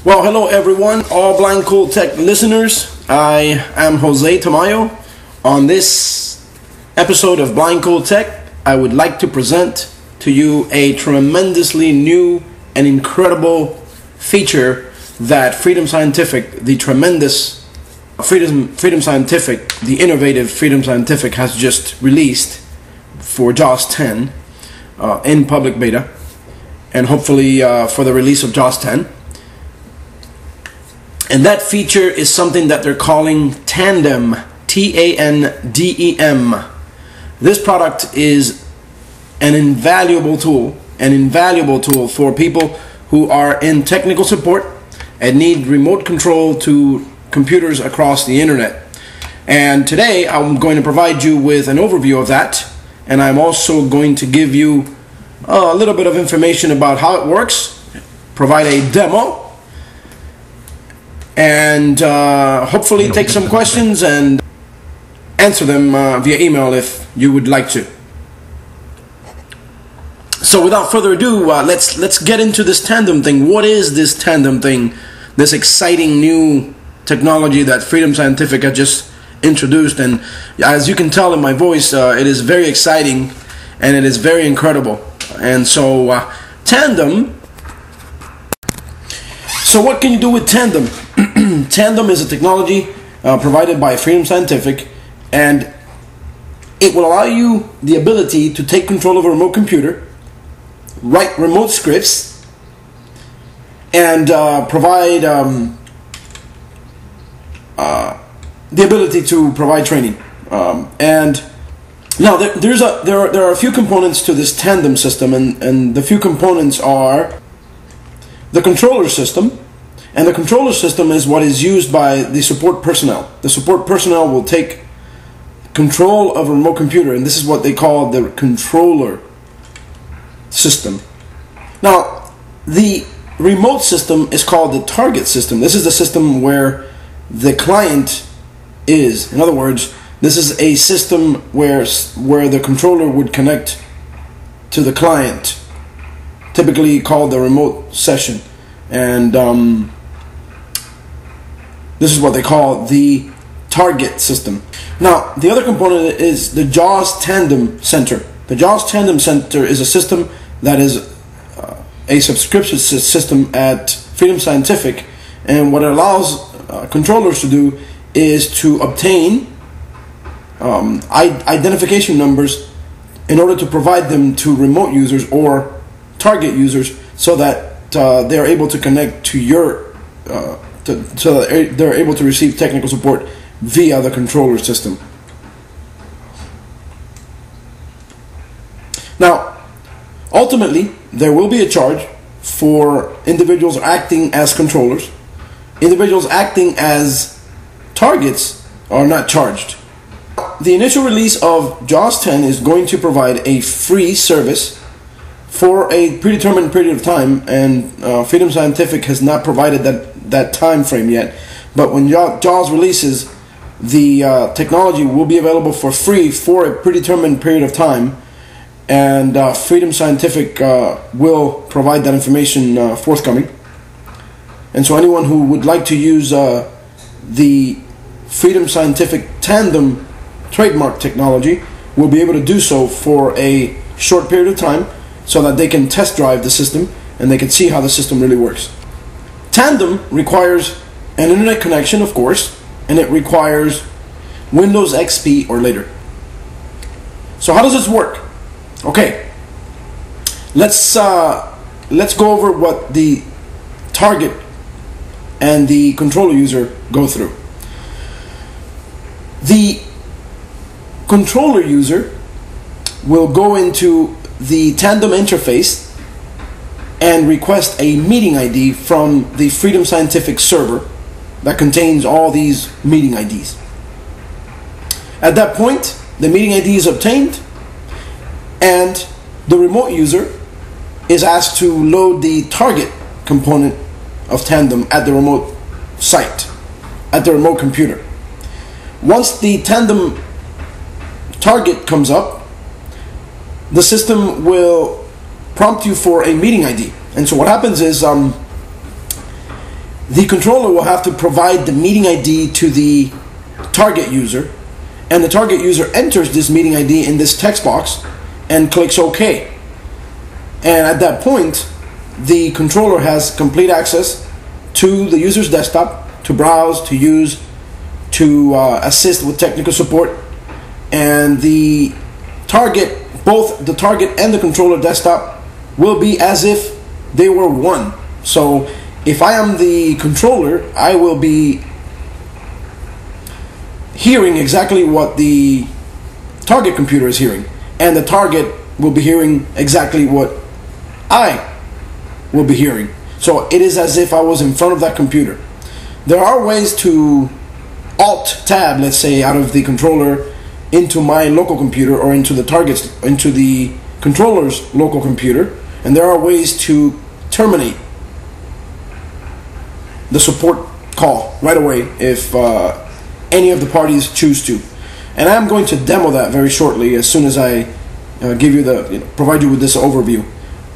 Well, hello everyone, all Blind Cool Tech listeners. I am Jose Tamayo. On this episode of Blind Cool Tech, I would like to present to you a tremendously new and incredible feature that Freedom Scientific, the tremendous Freedom Scientific, the innovative Freedom Scientific has just released for JAWS 10 in public beta, and hopefully for the release of JAWS 10. And that feature is something that they're calling Tandem, T-A-N-D-E-M. This product is an invaluable tool for people who are in technical support and need remote control to computers across the internet. And today I'm going to provide you with an overview of that, and I'm also going to give you a little bit of information about how it works, provide a demo, and hopefully take some questions and answer them via email if you would like to. So without further ado, let's get into this Tandem thing. What is this Tandem thing? This exciting new technology that Freedom Scientific has just introduced, and as you can tell in my voice, it is very exciting and it is very incredible. And so Tandem. So what can you do with Tandem? Tandem is a technology provided by Freedom Scientific, and it will allow you the ability to take control of a remote computer, write remote scripts, and provide the ability to provide training. And now there are a few components to this Tandem system, and the few components are the controller system. And the controller system is what is used by the support personnel. The support personnel will take control of a remote computer, and this is what they call the controller system. Now, the remote system is called the target system. This is the system where the client is. In other words, this is a system where the controller would connect to the client, typically called the remote session. And this is what they call the target system. Now, the other component is the JAWS Tandem Center. The JAWS Tandem Center is a system that is a subscription system at Freedom Scientific, and what it allows controllers to do is to obtain identification numbers in order to provide them to remote users or target users, so that they're able to connect to your so that they're able to receive technical support via the controller system. Now, ultimately, there will be a charge for individuals acting as controllers. Individuals acting as targets are not charged. The initial release of JAWS 10 is going to provide a free service for a predetermined period of time, and Freedom Scientific has not provided that time frame yet. But when JAWS releases, the technology will be available for free for a predetermined period of time, and Freedom Scientific will provide that information forthcoming. And so anyone who would like to use the Freedom Scientific Tandem trademark technology will be able to do so for a short period of time, so that they can test drive the system and they can see how the system really works. Tandem requires an internet connection, of course, and it requires Windows XP or later. So how does this work? Okay, let's go over what the target and the controller user go through. The controller user will go into the Tandem interface and request a meeting ID from the Freedom Scientific server that contains all these meeting IDs. At that point, the meeting ID is obtained, and the remote user is asked to load the target component of Tandem at the remote site, at the remote computer. Once the Tandem target comes up, the system will prompt you for a meeting ID. And so what happens is the controller will have to provide the meeting ID to the target user, and the target user enters this meeting ID in this text box and clicks OK. And at that point, the controller has complete access to the user's desktop to browse, to use, to assist with technical support, and both the target and the controller desktop will be as if they were one. So if I am the controller, I will be hearing exactly what the target computer is hearing, and the target will be hearing exactly what I will be hearing. So it is as if I was in front of that computer. There are ways to Alt-Tab, let's say, out of the controller into my local computer or into the controller's local computer, and there are ways to terminate the support call right away if any of the parties choose to. And I'm going to demo that very shortly as soon as I provide you with this overview.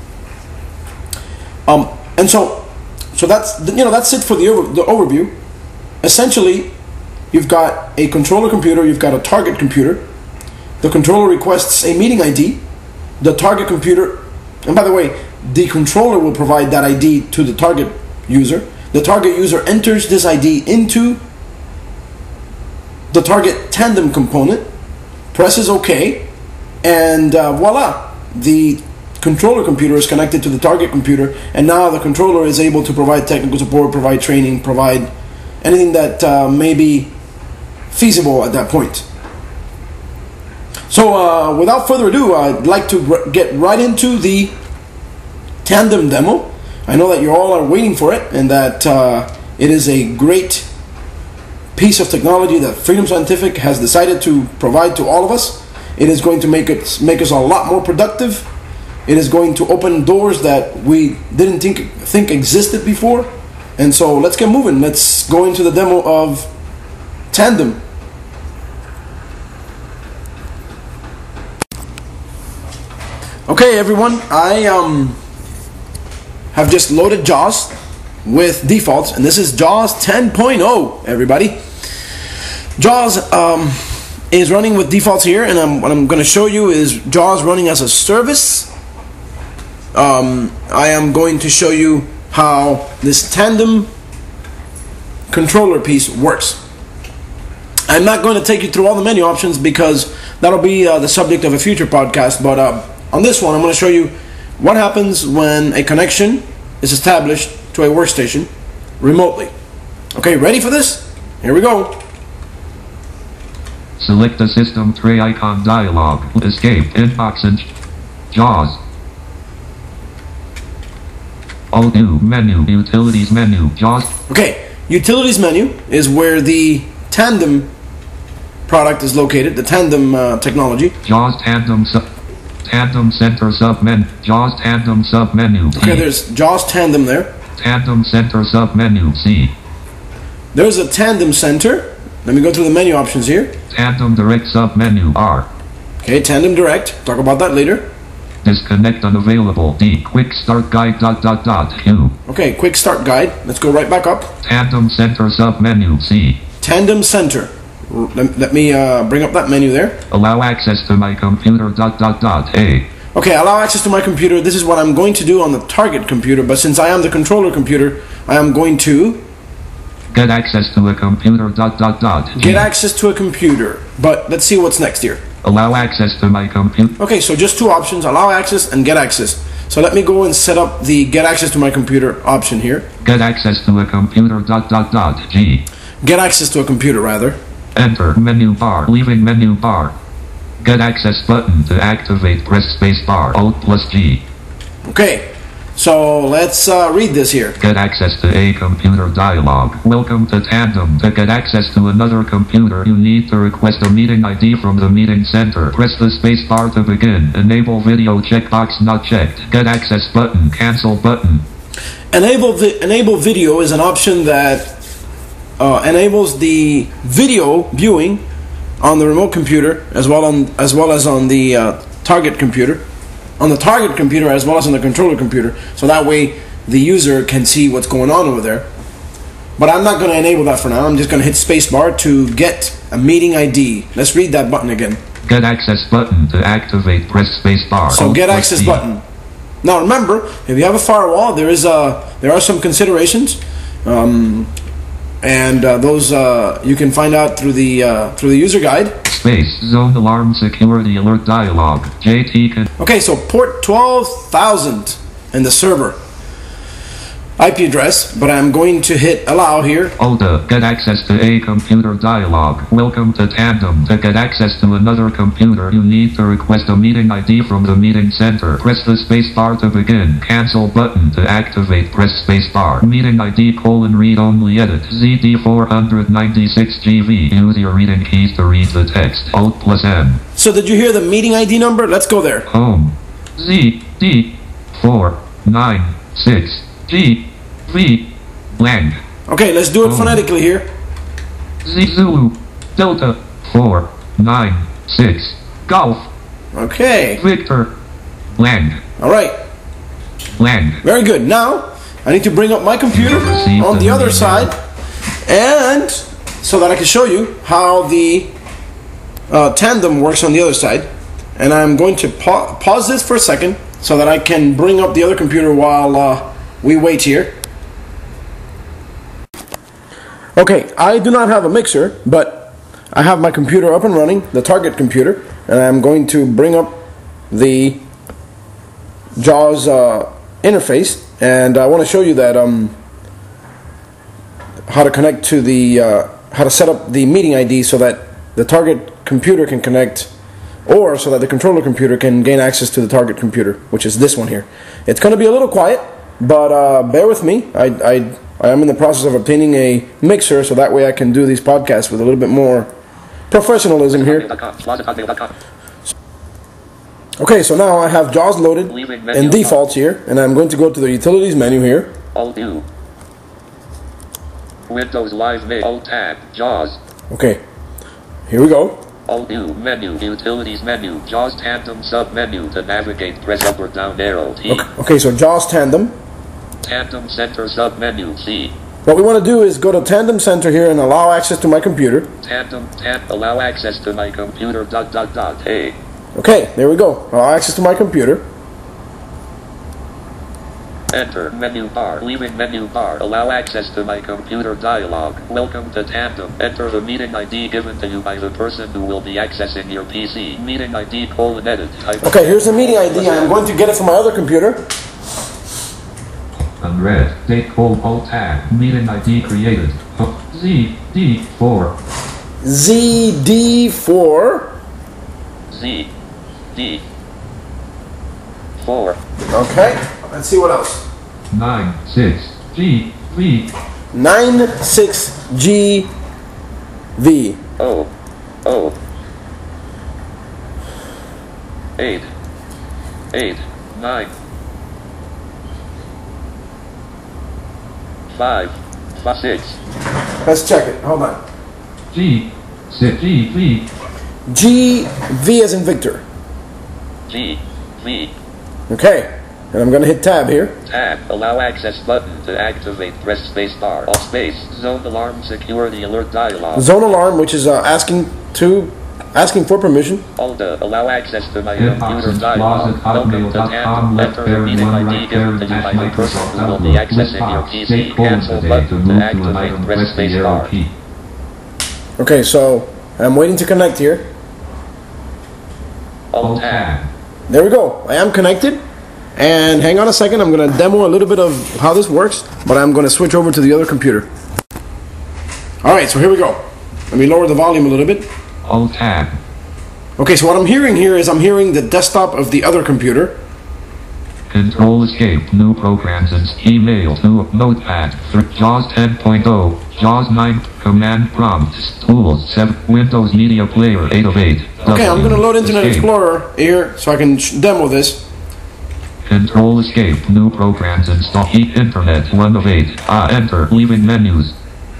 And so that's it for the overview. Essentially, you've got a controller computer, you've got a target computer. The controller requests a meeting ID. The target computer, and by the way, the controller will provide that ID to the target user. The target user enters this ID into the target tandem component, presses OK, and voila, the controller computer is connected to the target computer, and now the controller is able to provide technical support, provide training, provide anything that may be feasible at that point. So without further ado, I'd like to get right into the tandem demo. I know that you all are waiting for it, and that it is a great piece of technology that Freedom Scientific has decided to provide to all of us. It is going to make us a lot more productive. It is going to open doors that we didn't think existed before. And so let's get moving. Let's go into the demo of Tandem. Okay, everyone, I have just loaded JAWS with defaults, and this is JAWS 10.0, everybody. JAWS is running with defaults here, and what I'm going to show you is JAWS running as a service. I am going to show you how this tandem controller piece works. I'm not going to take you through all the menu options because that'll be the subject of a future podcast, but on this one I'm going to show you what happens when a connection is established to a workstation remotely. Okay, ready for this? Here we go. Select the system tray icon dialog. Escape inbox and JAWS. All new menu, utilities menu, JAWS. Okay, utilities menu is where the Tandem product is located, the Tandem technology. JAWS Tandem Center sub menu. JAWS Tandem sub menu. Okay, there's JAWS Tandem there. Tandem Center sub menu C. There's a Tandem Center. Let me go through the menu options here. Tandem Direct sub menu R. Okay, Tandem Direct. Talk about that later. Disconnect unavailable. D. Quick Start Guide Q. Okay, Quick Start Guide. Let's go right back up. Tandem Center sub menu C. Tandem Center. Let me bring up that menu there. Allow access to my computer A. Okay, allow access to my computer. This is what I'm going to do on the target computer, but since I am the controller computer, I am going to get access to a computer Get access to a computer. But let's see what's next here. Allow access to my computer. Okay, so just two options, allow access and get access. So let me go and set up the get access to my computer option here. Get access to a computer G. Get access to a computer, rather. Enter menu bar, leaving menu bar. Get access button to activate, press space bar, Alt plus G. Okay, so let's read this here. Get access to a computer dialog. Welcome to Tandem. To get access to another computer, you need to request a meeting ID from the meeting center. Press the space bar to begin. Enable video checkbox not checked. Get access button, cancel button. Enable video is an option that enables the video viewing on the remote computer as well as on the target computer. On the target computer as well as on the controller computer, so that way the user can see what's going on over there. But I'm not going to enable that for now. I'm just going to hit spacebar to get a meeting ID. Let's read that button again. Get access button to activate, press spacebar. So get access button. Now remember, if you have a firewall, there are some considerations, and those you can find out through the user guide. Space zone alarm security alert dialog. JT can. Okay, so port 12,000 in the server IP address, but I'm going to hit allow here. OTA, get access to a computer dialog. Welcome to Tandem. To get access to another computer, you need to request a meeting ID from the meeting center. Press the spacebar to begin. Cancel button to activate. Press spacebar. Meeting ID : read only edit. ZD496GB. Use your reading keys to read the text. Alt+N. So did you hear the meeting ID number? Let's go there. Home. ZD496G. Blank. Okay, let's do it phonetically here. Z Zulu Delta 496 Golf. Okay. Victor. Blank. All right. Blank. Very good. Now I need to bring up my computer on the other side, and so that I can show you how the Tandem works on the other side. And I'm going to pause this for a second so that I can bring up the other computer while we wait here. Okay, I do not have a mixer, but I have my computer up and running, the target computer, and I'm going to bring up the JAWS interface, and I want to show you that how to connect to the how to set up the meeting ID so that the target computer can connect, or so that the controller computer can gain access to the target computer, which is this one here. It's going to be a little quiet, but bear with me. I am in the process of obtaining a mixer, so that way I can do these podcasts with a little bit more professionalism here. Okay, so now I have JAWS loaded in defaults here, and I'm going to go to the utilities menu here. Alt U. Windows Live Mail. Alt Tab. JAWS. Okay, here we go. Alt U. Menu. Utilities menu. JAWS Tandem sub menu. To navigate, press up or down arrow. T. Okay, so JAWS Tandem. Tandem Center sub menu. C. What we want to do is go to Tandem Center here and allow access to my computer. Tandem allow access to my computer. A. Okay, there we go. Allow access to my computer. Enter menu bar. Leaving menu bar. Allow access to my computer dialog. Welcome to Tandem. Enter the meeting ID given to you by the person who will be accessing your PC. Meeting ID : edit. Type. Okay, here's the meeting ID. I'm going to get it from my other computer. Unread. Date : alt tab. Meeting ID created. ZD4. ZD4. ZD4. Okay, let's see what else. 96GV. 96GV. Oh. 8. 9. 5. 6. Let's check it. Hold on. GV. GV as in Victor. GV. Okay, and I'm going to hit tab here. Tab. Allow access button to activate. Press space bar. All space. Zone alarm security alert dialog. Zone alarm, which is asking for permission. Alta. Allow access to my computer dialog. Welcome to Tandem. Enter the meeting ID given to you by the person who will be accessing your PC. Cancel button to activate. Press space bar. Okay, so I'm waiting to connect here. Alt tab. There we go. I am connected. And hang on a second. I'm going to demo a little bit of how this works, but I'm going to switch over to the other computer. All right, so here we go. Let me lower the volume a little bit. Alt tab. Okay, so what I'm hearing here is I'm hearing the desktop of the other computer. Control escape. New programs and email to Notepad. JAWS 10.0. JAWS 9. Command prompts. Tools 7. Windows Media Player 8 of 8. Okay, I'm going to load Internet Explorer here so I can demo this. Control escape. New programs install. Internet 1 of 8. Enter. Leaving menus.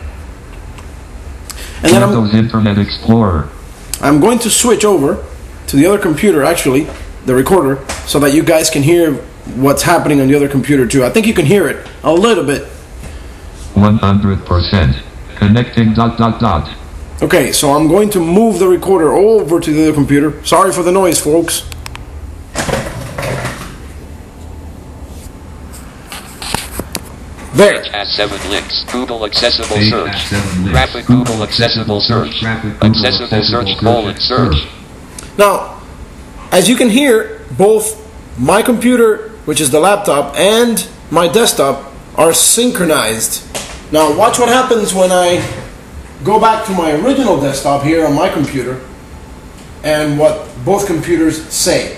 And then Windows Internet Explorer. I'm going to switch over to the other computer, actually, the recorder, so that you guys can hear what's happening on the other computer too. I think you can hear it a little bit. 100%. Connecting ... Okay, so I'm going to move the recorder over to the other computer. Sorry for the noise, folks. There. Page has 7 links. Google Accessible Search. Graphic Google Accessible Search. Accessible Search : search. Now, as you can hear, both my computer, which is the laptop, and my desktop are synchronized. Now, watch what happens when I go back to my original desktop here on my computer and what both computers say.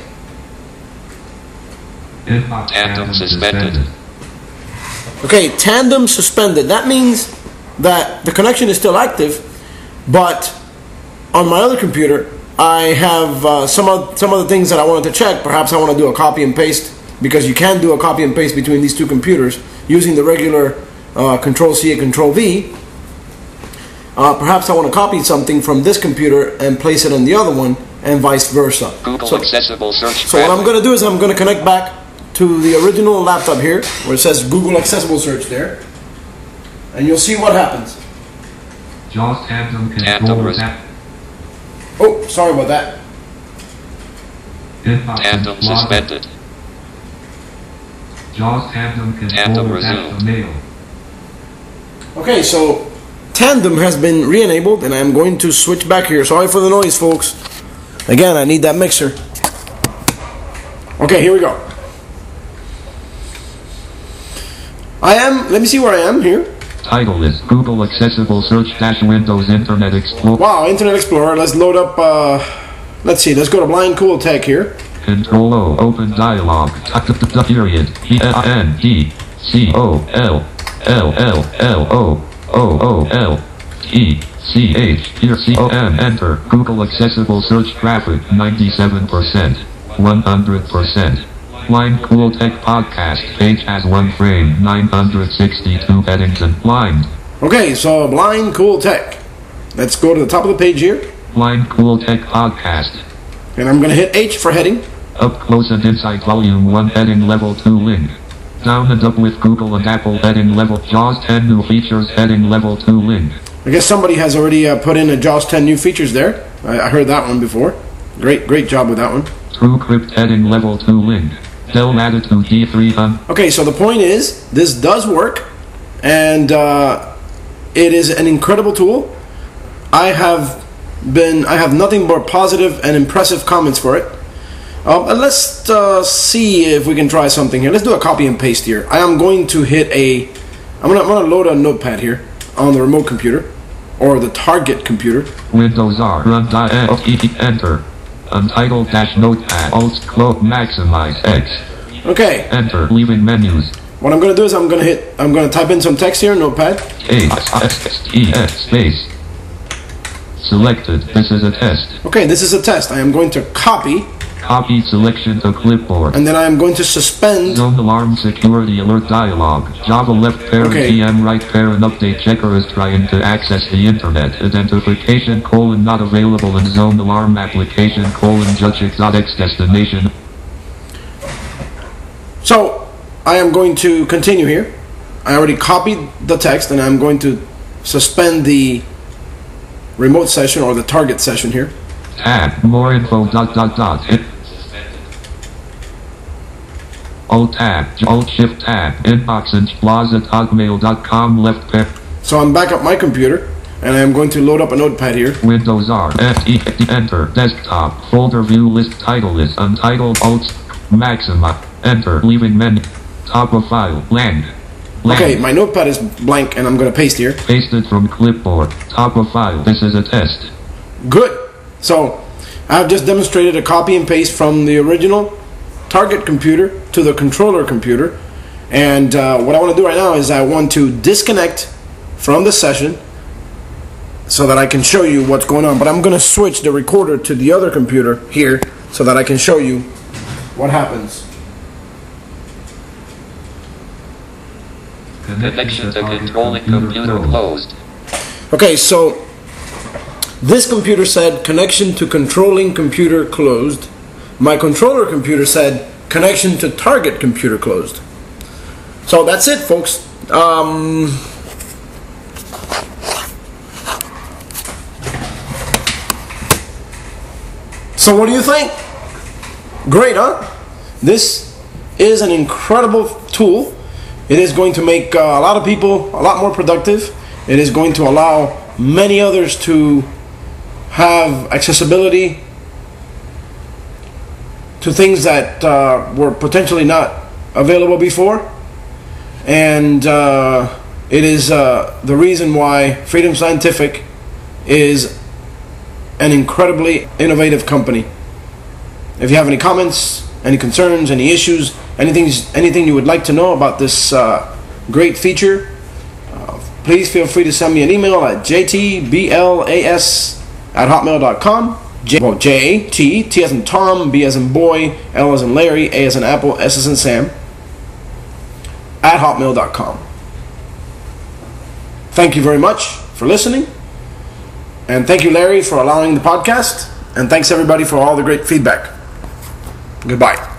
Tandem suspended. Okay, tandem suspended. That means that the connection is still active, but on my other computer, I have some of the things that I wanted to check. Perhaps I want to do a copy and paste, because you can do a copy and paste between these two computers using the regular Control-C and Control-V. Perhaps I want to copy something from this computer and place it on the other one, and vice versa. Google Accessible Search. So what I'm going to do is I'm going to connect back to the original laptop here, where it says Google Accessible Search there, and you'll see what happens. JAWS Tandem controller. Oh, sorry about that. Tandem suspended. JAWS Tandem Tandem resumed. Okay, so Tandem has been re-enabled, and I'm going to switch back here. Sorry for the noise, folks. Again, I need that mixer. Okay, here we go. let me see where I am here. Title is Google Accessible Search - Windows Internet Explorer. Wow, Internet Explorer. Let's load up, let's see, let's go to Blind Cool Tech here. Control O, open dialog, period, ENDCOLLLOOTCH, here COM, enter, Google Accessible Search Traffic, 97%, 100%. Blind Cool Tech Podcast, page has 1 frame, 962 headings and blind. Okay, so Blind Cool Tech. Let's go to the top of the page here. Blind Cool Tech Podcast. And I'm going to hit H for heading. Up close and inside volume 1 heading level 2 link. Down and up with Google and Apple heading level JAWS 10 new features heading level 2 link. I guess somebody has already put in a JAWS 10 new features there. I heard that one before. Great job with that one. TrueCrypt heading level 2 link. Dell Latitude D300. Okay, so the point is, this does work, and it is an incredible tool. I have nothing but positive and impressive comments for it. And let's see if we can try something here. Let's do a copy and paste here. I am going to hit I'm gonna load a notepad here on the remote computer, or the target computer. Windows R, run enter. Untitled -notepad, Alt close maximize X. Okay. Enter, leaving menus. What I'm gonna do is I'm gonna type in some text here, notepad. space. Selected, this is a test. Okay, this is a test. I am going to copy. Copy selection to clipboard. And then I am going to suspend. Zone alarm security alert dialog. Java left parent TM right parent update checker is trying to access the internet. Identification : not available in zone alarm application : judge.x destination. So I am going to continue here. I already copied the text, and I'm going to suspend the remote session or the target session here. Tab, more info, hit. Alt tab, Alt Shift tab, inbox and plaza@hotmail.com left pair. So I'm back at my computer, and I'm going to load up a notepad here. Windows R, enter, desktop, folder view list title is untitled Alt, maxima, enter, leaving menu, top of file, blank. Okay, my notepad is blank, and I'm going to paste here. Pasted from clipboard, top of file, this is a test. Good. So I've just demonstrated a copy and paste from the original target computer to the controller computer, and what I want to do right now is I want to disconnect from the session so that I can show you what's going on, but I'm going to switch the recorder to the other computer here so that I can show you what happens. Connection to controlling computer closed. Okay, so this computer said connection to controlling computer closed. My controller computer said connection to target computer closed. So that's it, folks. So what do you think? Great, huh? This is an incredible tool. It is going to make a lot of people a lot more productive. It is going to allow many others to have accessibility to things that were potentially not available before. And it is the reason why Freedom Scientific is an incredibly innovative company. If you have any comments, any concerns, any issues, anything you would like to know about this great feature, please feel free to send me an email at jtblas@hotmail.com. J-A-T, T as in Tom, B as in boy, L as in Larry, A as in Apple, S as in Sam, @hotmail.com. Thank you very much for listening. And thank you, Larry, for allowing the podcast. And thanks, everybody, for all the great feedback. Goodbye.